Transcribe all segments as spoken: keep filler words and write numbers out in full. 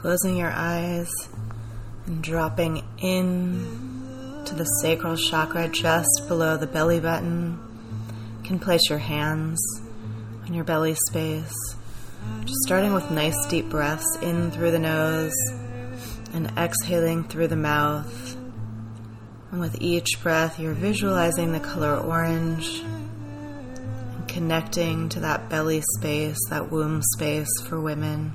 closing your eyes and dropping in to the sacral chakra just below the belly button. You can place your hands on your belly space, just starting with nice deep breaths in through the nose and exhaling through the mouth. And with each breath, you're visualizing the color orange and connecting to that belly space, that womb space for women.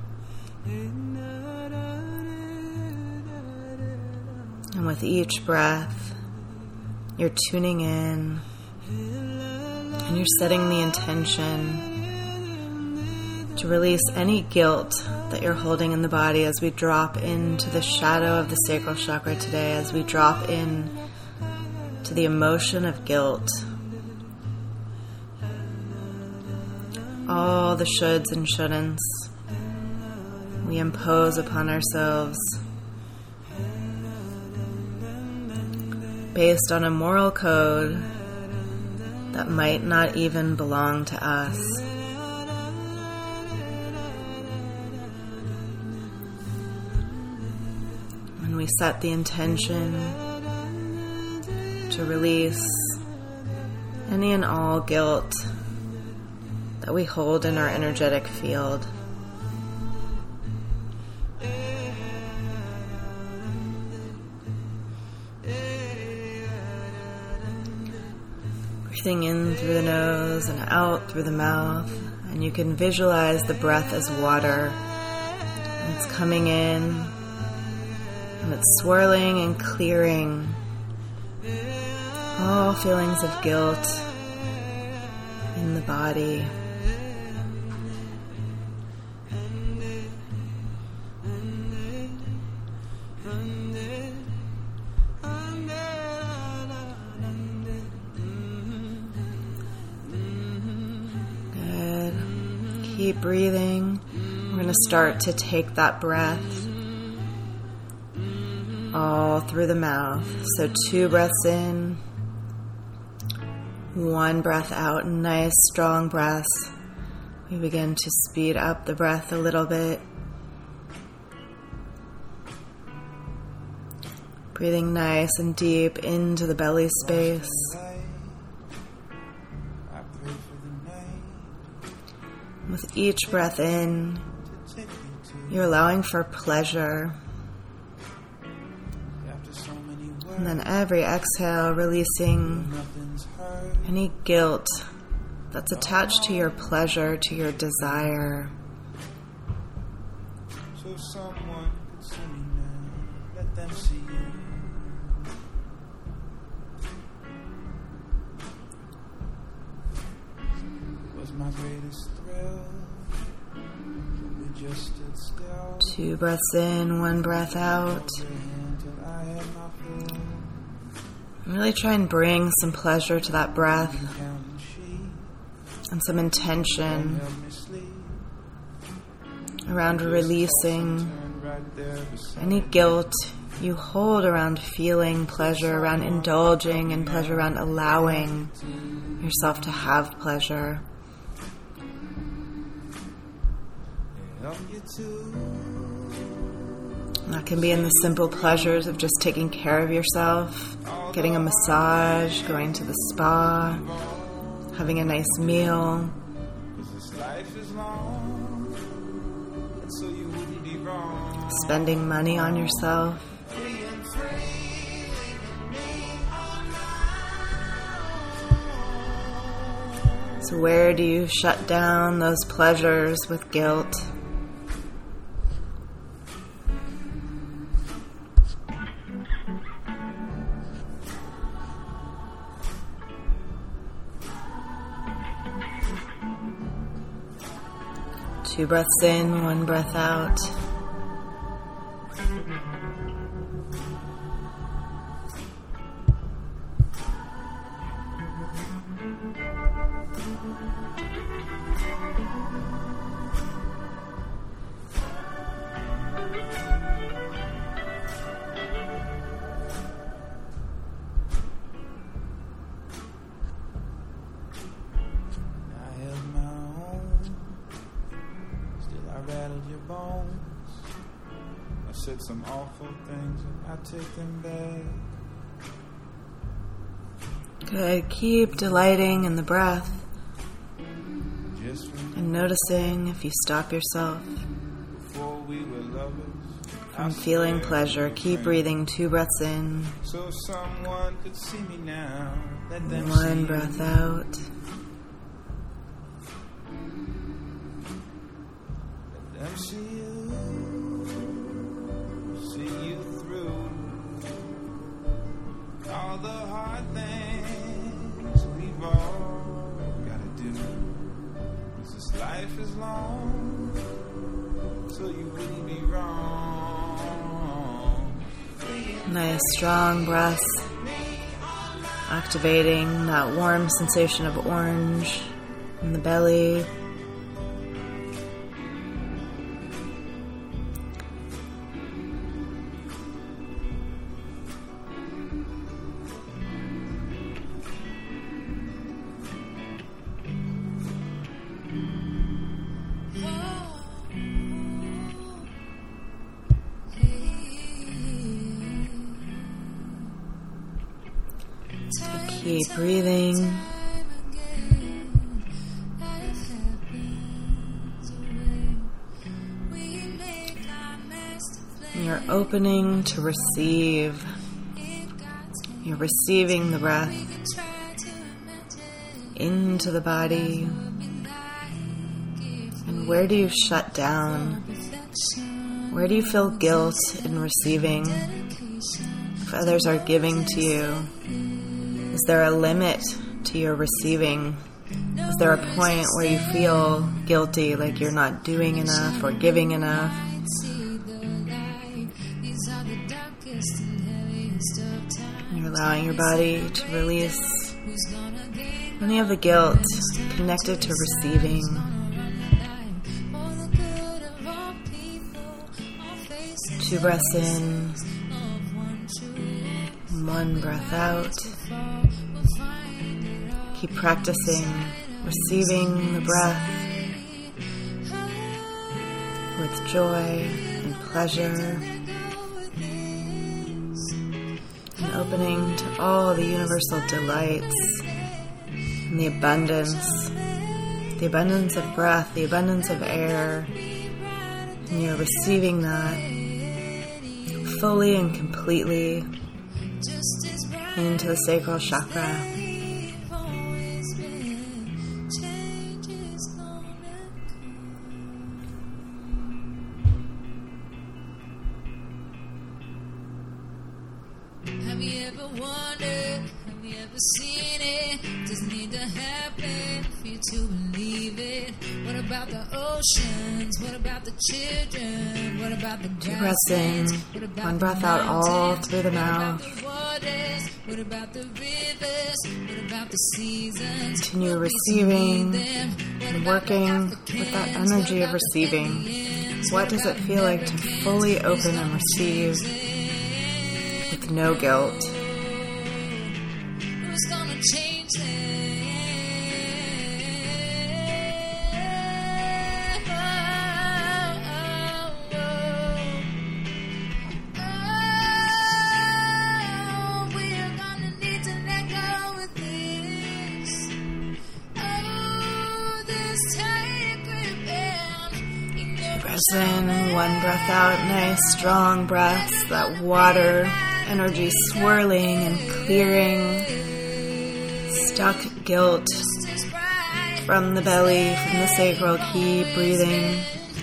And with each breath, you're tuning in and you're setting the intention to release any guilt that you're holding in the body as we drop into the shadow of the sacral chakra today, as we drop in to the emotion of guilt. All the shoulds and shouldn'ts we impose upon ourselves based on a moral code that might not even belong to us. When we set the intention to release any and all guilt that we hold in our energetic field, breathing in through the nose and out through the mouth, and you can visualize the breath as water. And it's coming in and it's swirling and clearing all feelings of guilt in the body. Keep breathing. We're going to start to take that breath all through the mouth. So two breaths in, one breath out, nice strong breaths. We begin to speed up the breath a little bit. Breathing nice and deep into the belly space. With each breath in, you're allowing for pleasure. And then every exhale, releasing any guilt that's attached to your pleasure, to your desire. So someone could see me now, let them see you. Was my greatest thrill. We just stood still. Two breaths in, one breath out. Really try and bring some pleasure to that breath and some intention around releasing any guilt you hold around feeling pleasure, around indulging in pleasure, around allowing yourself to have pleasure. And that can be in the simple pleasures of just taking care of yourself, getting a massage, going to the spa, having a nice meal. Spending money on yourself. So where do you shut down those pleasures with guilt? Two breaths in, one breath out. I said some awful things and I take them back. Good. Keep delighting in the breath Just and noticing if you stop yourself before we were lovers. from feeling pleasure. Keep breathing two breaths in, So someone could see me now. Let them one see. breath out. Let them see you. See you through all the hard things we've all gotta do. 'Cause this life is long, so you wouldn't be wrong. Nice strong breath. Activating that warm sensation of orange in the belly. Keep breathing. You're opening to receive. You're receiving the breath into the body. And where do you shut down? Where do you feel guilt in receiving? If others are giving to you, is there a limit to your receiving? Is there a point where you feel guilty, like you're not doing enough or giving enough? You're allowing your body to release any of the guilt connected to receiving. Two breaths in, one breath out. Keep practicing receiving the breath with joy and pleasure, and opening to all the universal delights and the abundance, the abundance of breath, the abundance of air, and you're receiving that fully and completely into the sacral chakra. Have you ever wondered, have you ever seen it? Doesn't need to happen for you to believe it. What about the oceans? What about the children? What about the Two breaths in, one breath out all through the mouth. What about the rivers? What about the seasons? Continue receiving and working with that energy of receiving. What does it feel like to fully open and receive with no guilt? Who's gonna change it? Oh, oh, oh. Oh, we're gonna need to let go of this. Oh, this tight grip. Two breaths in, one breath out. Nice strong breaths. That water energy swirling and clearing stuck guilt from the belly, from the sacral. Keep breathing.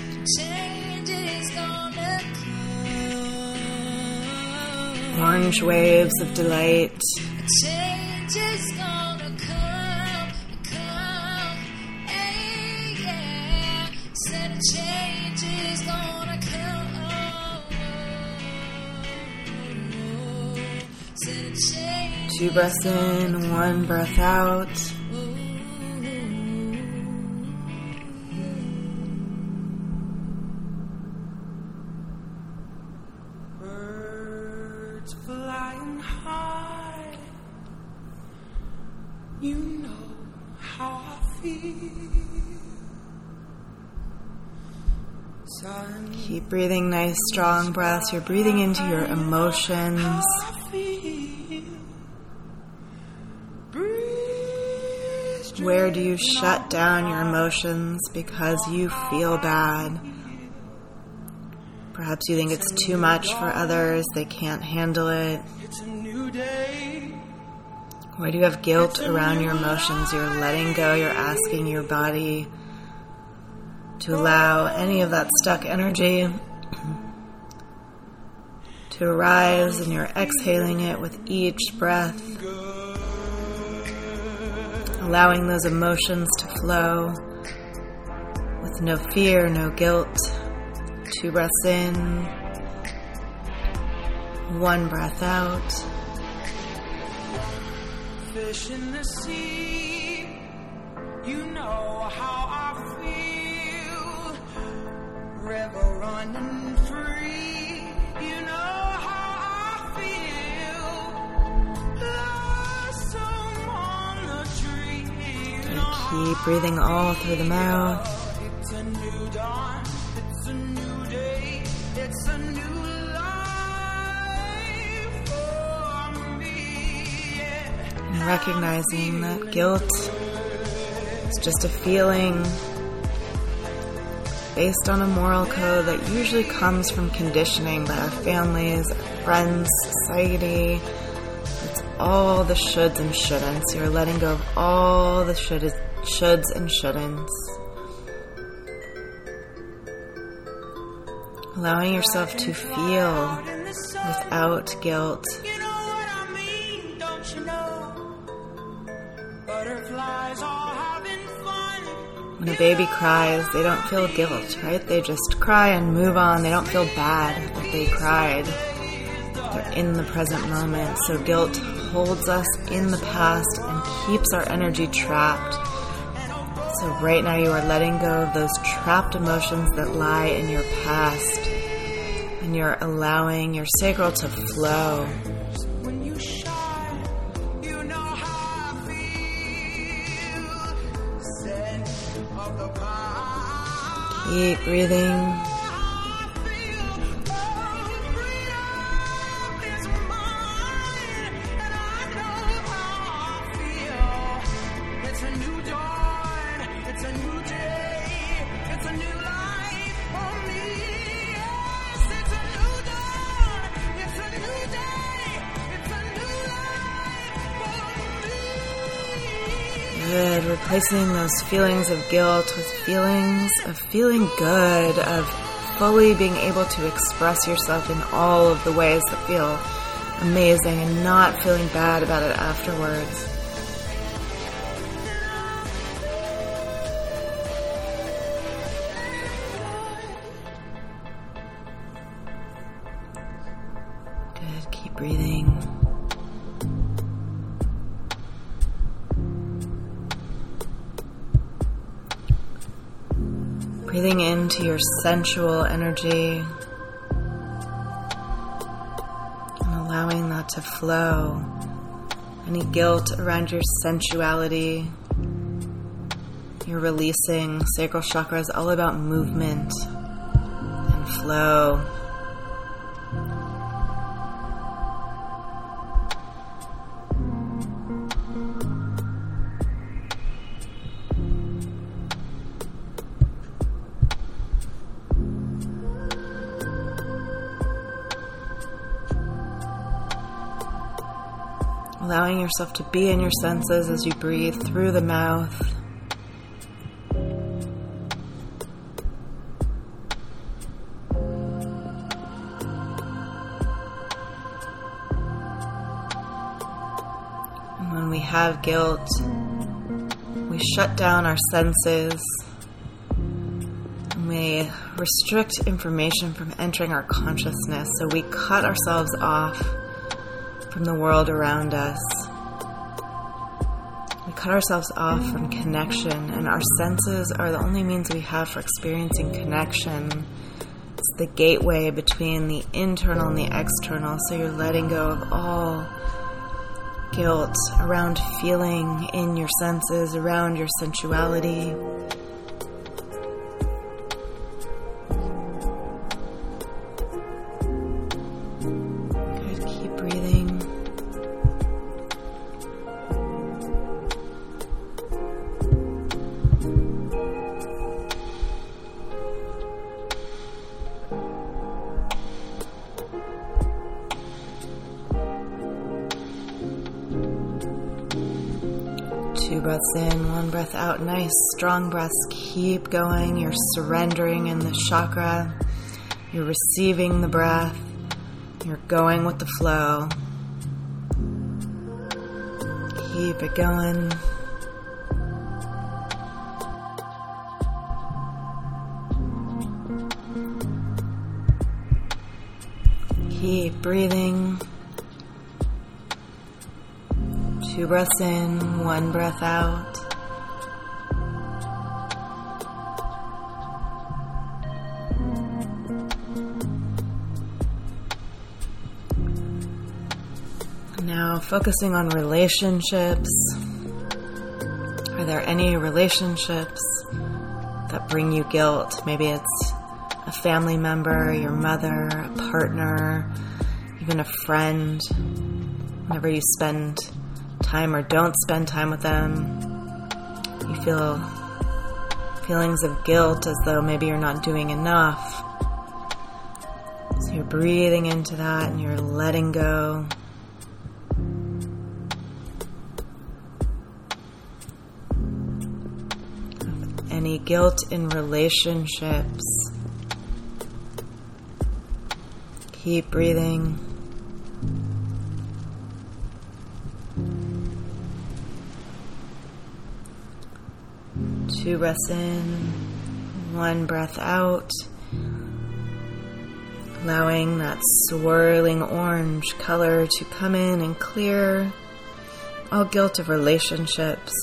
Orange waves of delight. Change is gonna come, come, hey, yeah. Said a change is gonna come. Said a change. Two breaths in, one breath out. Birds flying high, you know how I feel. Keep breathing nice, strong breaths. You're breathing into your emotions. Where do you shut down your emotions because you feel bad? Perhaps you think it's too much for others, they can't handle it. Where do you have guilt around your emotions? You're letting go, you're asking your body to allow any of that stuck energy to arise, and you're exhaling it with each breath, allowing those emotions to flow with no fear, no guilt. Two breaths in, one breath out. Fish in the sea, you know how I feel. River running free, you know how I feel. Blossom on the tree, you know. Keep breathing all through the mouth. It's a new dawn, it's a new day, it's a new life for me, yeah. And recognizing that guilt is just a feeling based on a moral code that usually comes from conditioning by our families, our friends, society. It's all the shoulds and shouldn'ts. You're letting go of all the should, shoulds and shouldn'ts. Allowing yourself to feel without guilt. You know what I mean, don't you know? Butterflies all having fun. When a baby cries, they don't feel guilt, right? They just cry and move on. They don't feel bad that they cried. They're in the present moment. So guilt holds us in the past and keeps our energy trapped. So right now you are letting go of those trapped emotions that lie in your past. And you're allowing your sacral to flow. When you shine, you know how I feel. Scent of the pine. Keep breathing. Good. Replacing those feelings of guilt with feelings of feeling good, of fully being able to express yourself in all of the ways that feel amazing and not feeling bad about it afterwards. Good. Keep breathing. Breathing into your sensual energy and allowing that to flow. Any guilt around your sensuality, you're releasing. Sacral chakra is all about movement and flow. Allowing yourself to be in your senses as you breathe through the mouth. And when we have guilt, we shut down our senses. And we restrict information from entering our consciousness. So we cut ourselves off from the world around us. We cut ourselves off from connection, and our senses are the only means we have for experiencing connection. It's the gateway between the internal and the external, so you're letting go of all guilt around feeling in your senses, around your sensuality. breaths in, one breath out. Nice, strong breaths. Keep going. You're surrendering in the chakra. You're receiving the breath. You're going with the flow. Keep it going. Keep breathing. Two breaths in, one breath out. Now focusing on relationships. Are there any relationships that bring you guilt? Maybe it's a family member, your mother, a partner, even a friend. Whenever you spend time or don't spend time with them, you feel feelings of guilt as though maybe you're not doing enough. So you're breathing into that and you're letting go. Of any guilt in relationships. Keep breathing. Two breaths in, one breath out, allowing that swirling orange color to come in and clear all guilt of relationships.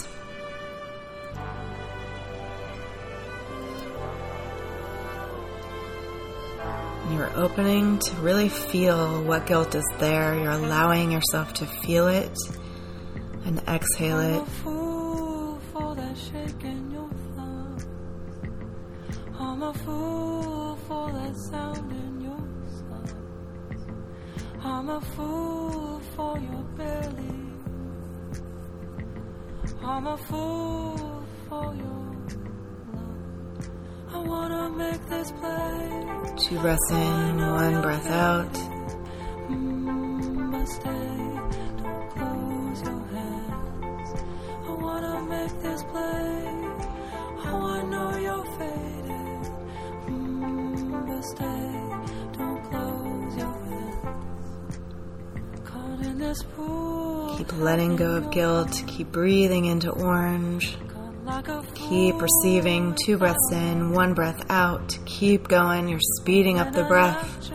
You're opening to really feel what guilt is there. You're allowing yourself to feel it and exhale it. I'm a fool for that sound in your sight. I'm a fool for your belly. I'm a fool for your love. I wanna make this play. Two breaths in, one breath out. Mm, but stay, don't close your hands. I wanna make this play. Oh, I know you're faded. Mm, but stay, don't close your hands. Caught in this pool. Keep letting go of guilt. Keep breathing into orange. Keep receiving. Two breaths in, one breath out. Keep going. You're speeding up the breath.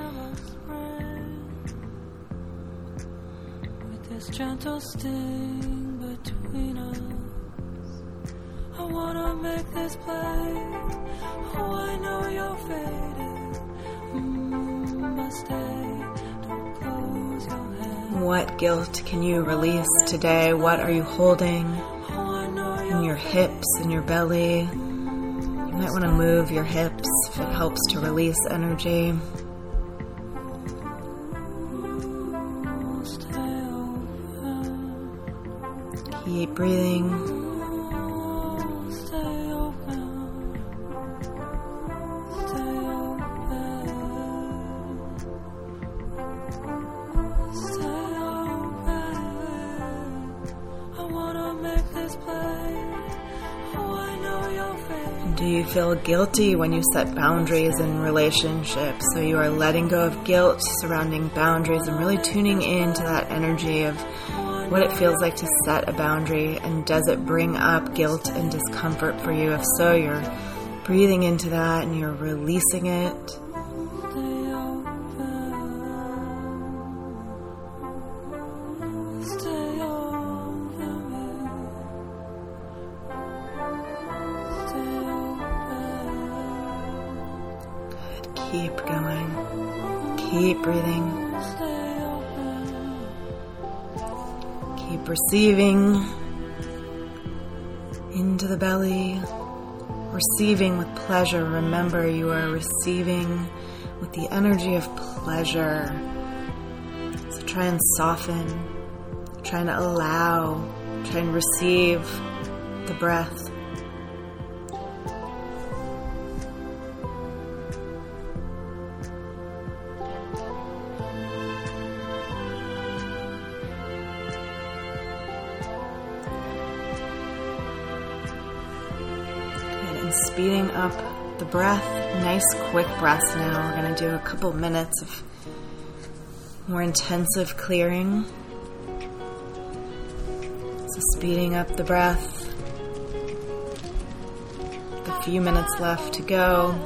With this gentle sting between us, I wanna make this play. Oh, I know you're faded. Mm, but stay, don't close your hands. What guilt can you release today? What are you holding in your hips, in your belly? You might want to move your hips if it helps to release energy. Stay open. Keep breathing. Stay open. Stay open. Stay open. I wanna make this play. Oh, I know you're fading. Do you feel guilty when you set boundaries in relationships? So you are letting go of guilt surrounding boundaries and really tuning into that energy of what it feels like to set a boundary, and does it bring up guilt and discomfort for you? If so, you're breathing into that and you're releasing it. Stay open. Stay open. Stay open. Keep going. Keep breathing. Stay open. Keep receiving into the belly. Receiving with pleasure. Remember, you are receiving with the energy of pleasure. So try and soften. Try and allow. Try and receive the breath. speeding up the breath. Nice quick breaths now. We're going to do a couple minutes of more intensive clearing. So speeding up the breath. A few minutes left to go.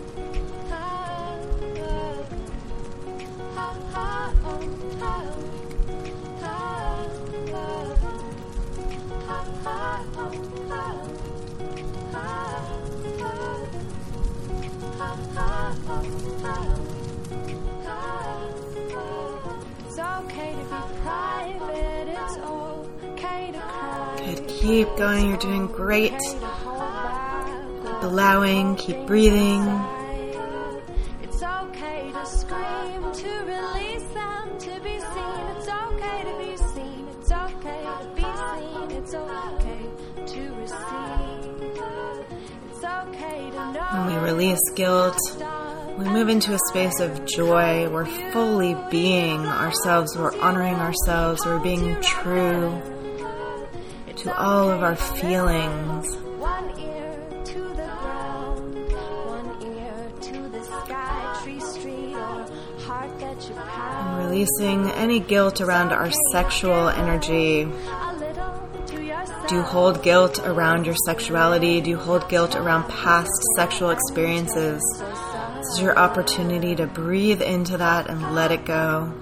Good. Keep going. You're doing great. Keep allowing. Keep breathing. It's okay to scream, to release them, to be seen. It's okay to be seen. It's okay to be seen. It's okay to receive. It's okay to know. When we release guilt, we move into a space of joy. We're fully being ourselves. We're honoring ourselves. We're being true to all of our feelings. One ear to the ground, one ear to the sky, tree, street, or heart that you pound. And releasing any guilt around our sexual energy. A little to yourself. Do you hold guilt around your sexuality? Do you hold guilt around past sexual experiences? This is your opportunity to breathe into that and let it go.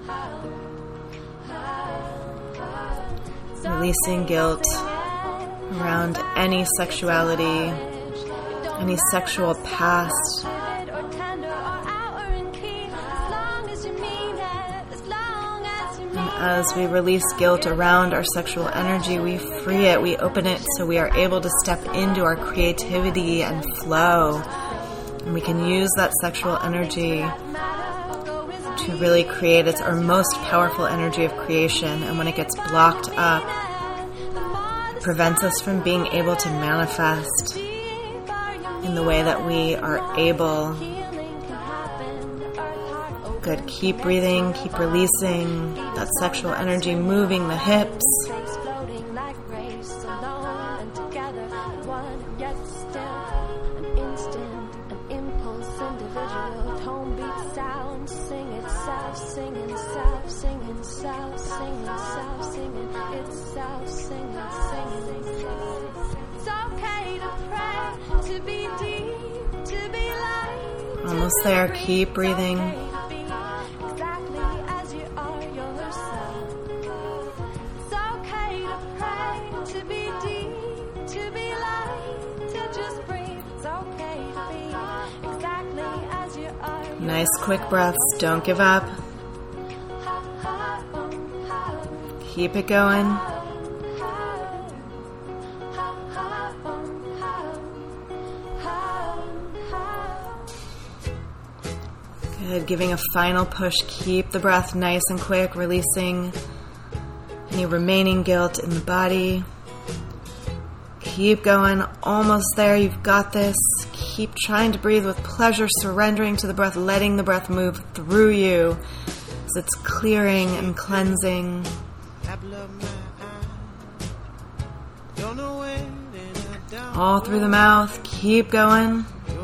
Releasing guilt around any sexuality, any sexual past. And as we release guilt around our sexual energy, we free it, we open it so we are able to step into our creativity and flow. And we can use that sexual energy to really create. It's our most powerful energy of creation. And when it gets blocked up, it prevents us from being able to manifest in the way that we are able. Good. Keep breathing. Keep releasing that sexual energy, moving the hips. Almost there. Keep breathing. Nice quick breaths. Don't give up. Keep it going. Good. Giving a final push. Keep the breath nice and quick, releasing any remaining guilt in the body. Keep going. Almost there. You've got this. Keep trying to breathe with pleasure, surrendering to the breath, letting the breath move through you as it's clearing and cleansing. All through the mouth. Keep going.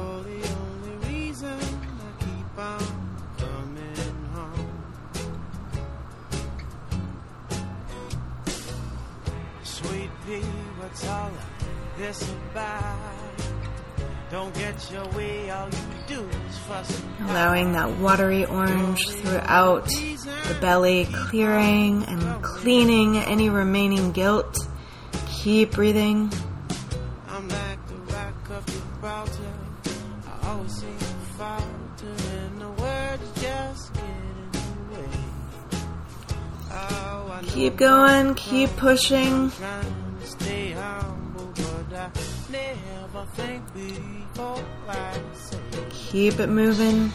Sweet pea, what's all of this about? Don't get your way, all you do is fuss. Allowing that watery orange throughout the belly, clearing and cleaning any remaining guilt. Keep breathing. I'm like the rock of Gibraltar. I always seem to falter, and the words just get in the way. Oh, I know Keep going. Keep pushing. I'm trying to stay humble, but I never think before I say. Keep it moving.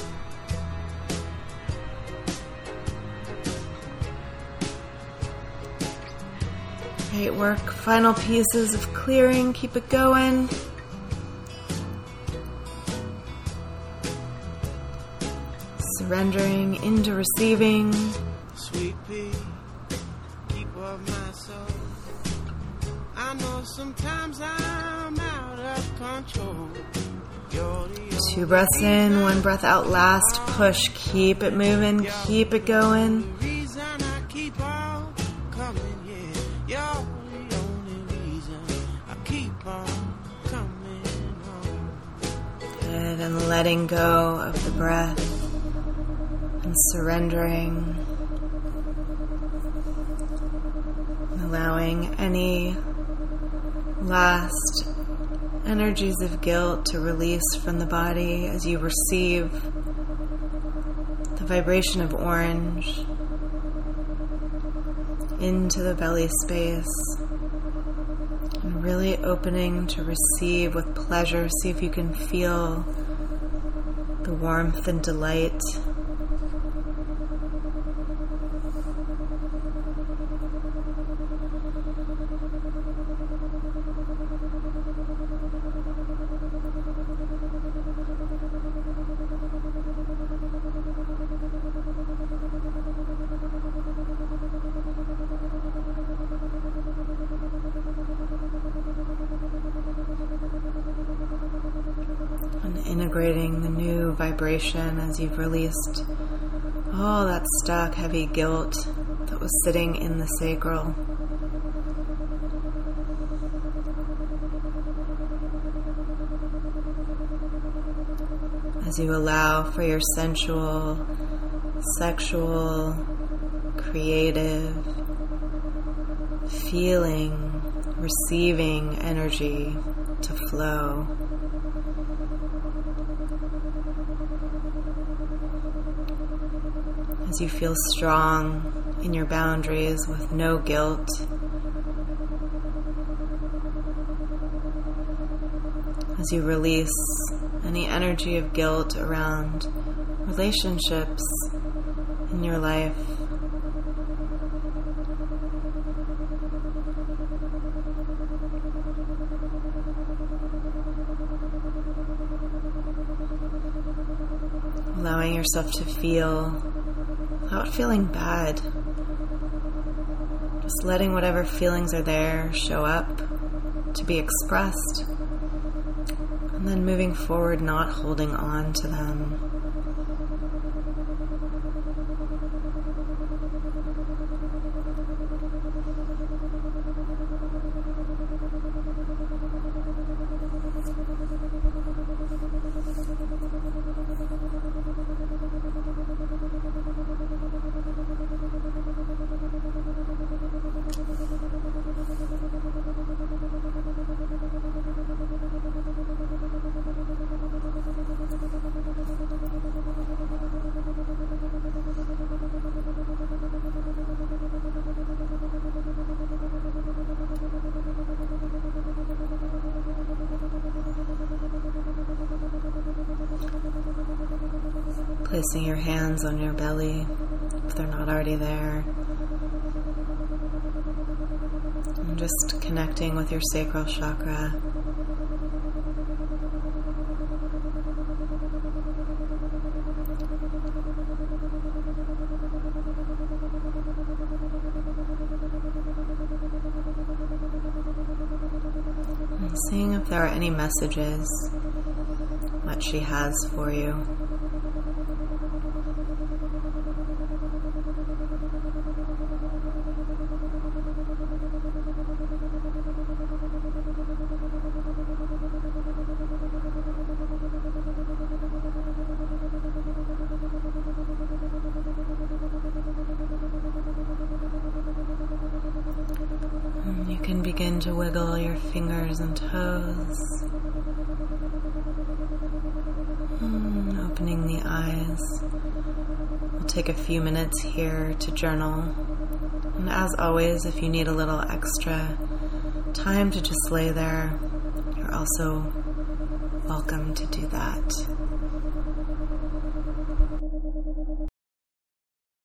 Great work. Final pieces of clearing. Keep it going. Surrendering into receiving. Sweet pea, keep of my soul. I I know sometimes I'm out of control. You're the Two breaths in, one breath out. Last push. Keep it moving. Keep it going. reason I keep on coming, yeah. You're the only reason I keep on coming home. Good. And letting go of the breath and surrendering. Allowing any last energies of guilt to release from the body as you receive the vibration of orange into the belly space, and really opening to receive with pleasure. See if you can feel the warmth and delight. Integrating the new vibration as you've released all that stuck, heavy guilt that was sitting in the sacral. As you allow for your sensual, sexual, creative, feeling, receiving energy to flow. As you feel strong in your boundaries with no guilt. As you release any energy of guilt around relationships in your life. Allowing yourself to feel without feeling bad. Just letting whatever feelings are there show up to be expressed. And then moving forward, not holding on to them. Placing your hands on your belly if they're not already there. And just connecting with your sacral chakra. And seeing if there are any messages that she has for you. You can begin to wiggle your fingers and toes, and opening the eyes. We'll take a few minutes here to journal, and as always, if you need a little extra time to just lay there, you're also welcome to do that.